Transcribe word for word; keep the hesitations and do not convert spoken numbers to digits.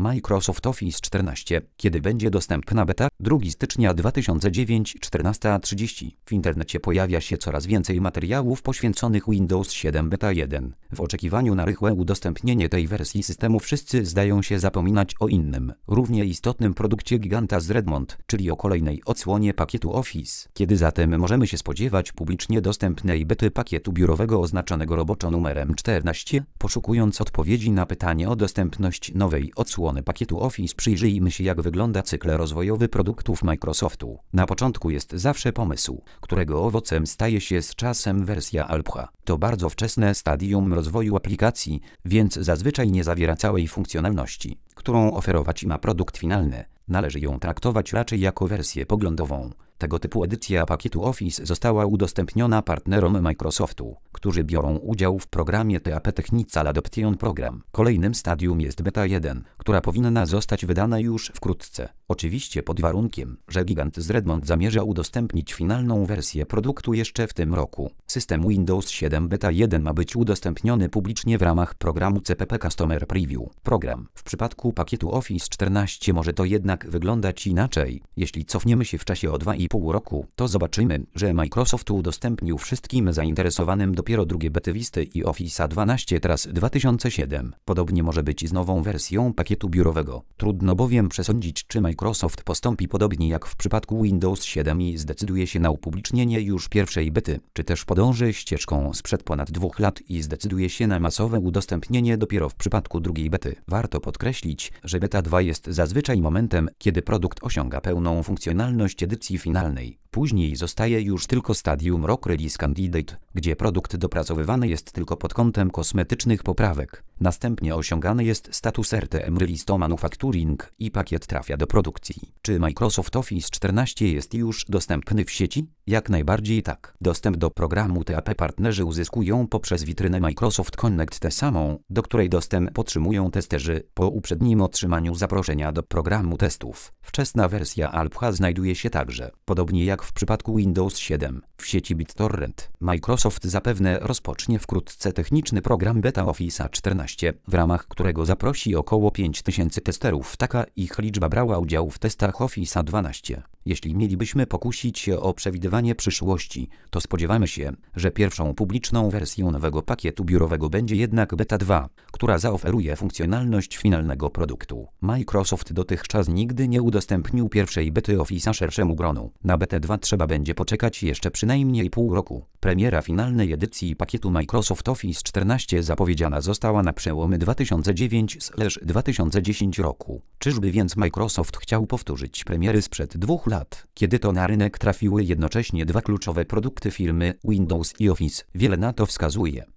Microsoft Office czternaście. Kiedy będzie dostępna beta? drugiego stycznia dwa tysiące dziewiątego, czternasta trzydzieści. W internecie pojawia się coraz więcej materiałów poświęconych Windows siedem Beta jeden. W oczekiwaniu na rychłe udostępnienie tej wersji systemu wszyscy zdają się zapominać o innym, równie istotnym produkcie giganta z Redmond, czyli o kolejnej odsłonie pakietu Office. Kiedy zatem możemy się spodziewać publicznie dostępnej bety pakietu biurowego oznaczonego roboczo numerem czternaście? Poszukując odpowiedzi na pytanie o dostępność nowej odsłony pakietu Office, przyjrzyjmy się, jak wygląda cykl rozwojowy produktów Microsoftu. Na początku jest zawsze pomysł, którego owocem staje się z czasem wersja alpha. To bardzo wczesne stadium rozwoju aplikacji, więc zazwyczaj nie zawiera całej funkcjonalności, którą oferować ma produkt finalny. Należy ją traktować raczej jako wersję poglądową. Tego typu edycja pakietu Office została udostępniona partnerom Microsoftu, którzy biorą udział w programie T A P Technical Adoption Program. Kolejnym stadium jest beta jeden, która powinna zostać wydana już wkrótce. Oczywiście pod warunkiem, że gigant z Redmond zamierza udostępnić finalną wersję produktu jeszcze w tym roku. System Windows siedem Beta jeden ma być udostępniony publicznie w ramach programu C P P Customer Preview. Program. W przypadku pakietu Office czternaście może to jednak wyglądać inaczej. Jeśli cofniemy się w czasie o dwa i pół roku, to zobaczymy, że Microsoft udostępnił wszystkim zainteresowanym dopiero drugie bety Visty i Office'a dwanaście teraz dwa tysiące siedem. Podobnie może być z nową wersją pakietu biurowego. Trudno bowiem przesądzić, czy Microsoft postąpi podobnie jak w przypadku Windows siedem i zdecyduje się na upublicznienie już pierwszej bety, czy też podąży ścieżką sprzed ponad dwóch lat i zdecyduje się na masowe udostępnienie dopiero w przypadku drugiej bety. Warto podkreślić, że beta dwa jest zazwyczaj momentem, kiedy produkt osiąga pełną funkcjonalność edycji finalnej. Później zostaje już tylko stadium Rock Release Candidate, gdzie produkt dopracowywany jest tylko pod kątem kosmetycznych poprawek. Następnie osiągany jest status R T M Release to Manufacturing i pakiet trafia do produkcji. Czy Microsoft Office czternaście jest już dostępny w sieci? Jak najbardziej tak. Dostęp do programu T A P partnerzy uzyskują poprzez witrynę Microsoft Connect, tę samą, do której dostęp otrzymują testerzy po uprzednim otrzymaniu zaproszenia do programu testów. Wczesna wersja alpha znajduje się także, podobnie jak w przypadku Windows siedem, w sieci BitTorrent. Microsoft zapewne rozpocznie wkrótce techniczny program beta Office'a czternaście, w ramach którego zaprosi około pięć tysięcy testerów. Taka ich liczba brała udział w testach Office'a dwanaście. Jeśli mielibyśmy pokusić się o przewidywanie przyszłości, to spodziewamy się, że pierwszą publiczną wersją nowego pakietu biurowego będzie jednak beta dwa, która zaoferuje funkcjonalność finalnego produktu. Microsoft dotychczas nigdy nie udostępnił pierwszej bety Office'a szerszemu gronu. Na betę dwa trzeba będzie poczekać jeszcze przynajmniej pół roku. Premiera finalnej edycji pakietu Microsoft Office czternaście zapowiedziana została na przełomie dwa tysiące dziewiątego do dwa tysiące dziesiątego roku. Czyżby więc Microsoft chciał powtórzyć premiery sprzed dwóch lat, kiedy to na rynek trafiły jednocześnie dwa kluczowe produkty firmy, Windows i Office? Wiele na to wskazuje.